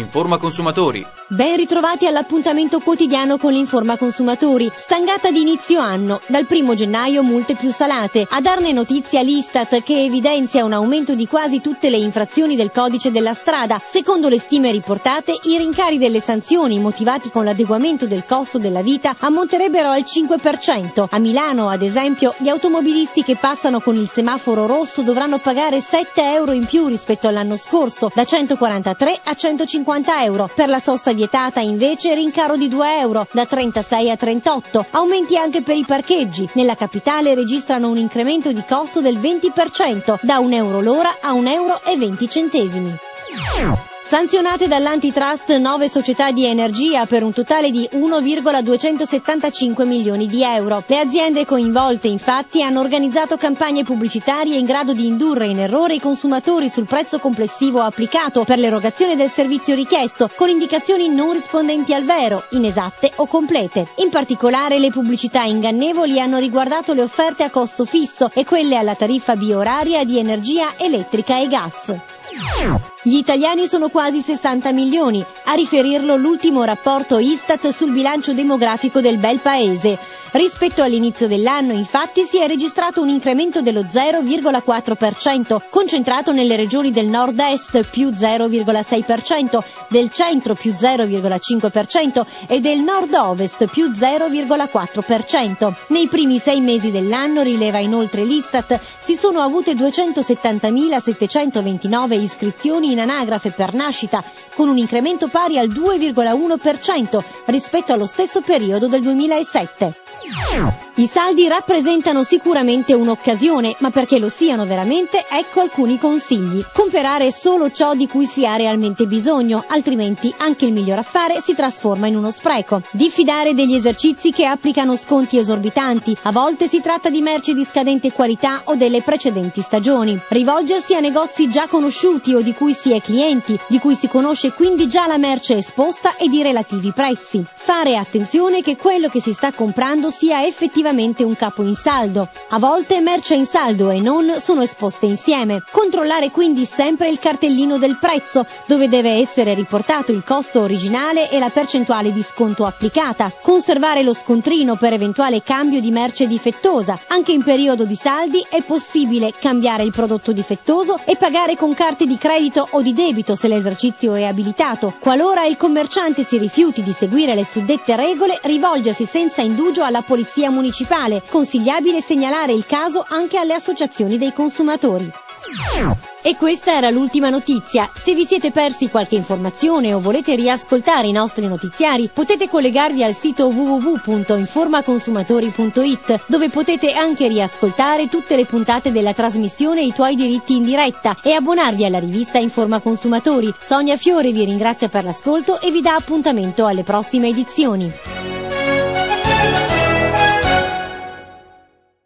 Informa Consumatori. Ben ritrovati all'appuntamento quotidiano con l'Informa Consumatori. Stangata di inizio anno. Dal 1 gennaio multe più salate. A darne notizia l'Istat, che evidenzia un aumento di quasi tutte le infrazioni del codice della strada. Secondo le stime riportate, i rincari delle sanzioni, motivati con l'adeguamento del costo della vita, ammonterebbero al 5%. A Milano, ad esempio, gli automobilisti che passano con il semaforo rosso dovranno pagare 7 euro in più rispetto all'anno scorso, da 143 a 150 euro. Per la sosta vietata, invece, rincaro di 2 euro, da 36 a 38. Aumenti anche per i parcheggi. Nella capitale registrano un incremento di costo del 20%, da 1 euro l'ora a 1,20 euro. Sanzionate dall'antitrust 9 società di energia per un totale di 1,275 milioni di euro. Le aziende coinvolte, infatti, hanno organizzato campagne pubblicitarie in grado di indurre in errore i consumatori sul prezzo complessivo applicato per l'erogazione del servizio richiesto, con indicazioni non rispondenti al vero, inesatte o complete. In particolare, le pubblicità ingannevoli hanno riguardato le offerte a costo fisso e quelle alla tariffa bioraria di energia elettrica e gas. Gli italiani sono quasi 60 milioni, a riferirlo l'ultimo rapporto Istat sul bilancio demografico del bel paese. Rispetto all'inizio dell'anno, infatti, si è registrato un incremento dello 0,4%, concentrato nelle regioni del nord-est più 0,6%, del centro più 0,5% e del nord-ovest più 0,4%. Nei primi 6 mesi dell'anno, rileva inoltre l'Istat, si sono avute 270.729 iscrizioni in anagrafe per nascita, con un incremento pari al 2,1% rispetto allo stesso periodo del 2007. I saldi rappresentano sicuramente un'occasione, ma perché lo siano veramente, ecco alcuni consigli. Comprare solo ciò di cui si ha realmente bisogno, altrimenti anche il miglior affare si trasforma in uno spreco. Diffidare degli esercizi che applicano sconti esorbitanti, a volte si tratta di merci di scadente qualità o delle precedenti stagioni. Rivolgersi a negozi già conosciuti o di cui si è clienti, di cui si conosce quindi già la merce esposta ed i relativi prezzi. Fare attenzione che quello che si sta comprando sia effettivamente un capo in saldo. A volte merce in saldo e non sono esposte insieme. Controllare quindi sempre il cartellino del prezzo, dove deve essere riportato il costo originale e la percentuale di sconto applicata. Conservare lo scontrino per eventuale cambio di merce difettosa. Anche in periodo di saldi è possibile cambiare il prodotto difettoso e pagare con carte di credito o di debito se l'esercizio è abilitato. Qualora il commerciante si rifiuti di seguire le suddette regole, rivolgersi senza indugio alla polizia municipale. Consigliabile segnalare il caso anche alle associazioni dei consumatori. E questa era l'ultima notizia. Se vi siete persi qualche informazione o volete riascoltare i nostri notiziari, potete collegarvi al sito www.informaconsumatori.it, dove potete anche riascoltare tutte le puntate della trasmissione I tuoi diritti in diretta e abbonarvi alla rivista Informa Consumatori. Sonia Fiore vi ringrazia per l'ascolto e vi dà appuntamento alle prossime edizioni.